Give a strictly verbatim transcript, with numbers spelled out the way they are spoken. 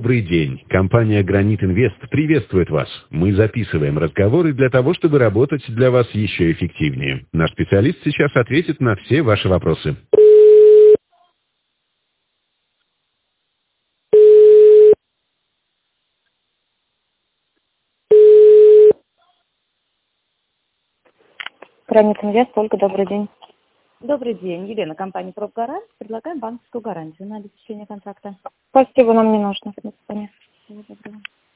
Добрый день. Компания «Гранит Инвест» приветствует вас. Мы записываем разговоры для того, чтобы работать для вас еще эффективнее. Наш специалист сейчас ответит на все ваши вопросы. Гранит Инвест, Ольга, добрый день. Добрый день, Елена, компания «Профгарант». Предлагаем банковскую гарантию на обеспечение контракта. Спасибо, нам не нужно. До свидания. Всего доброго.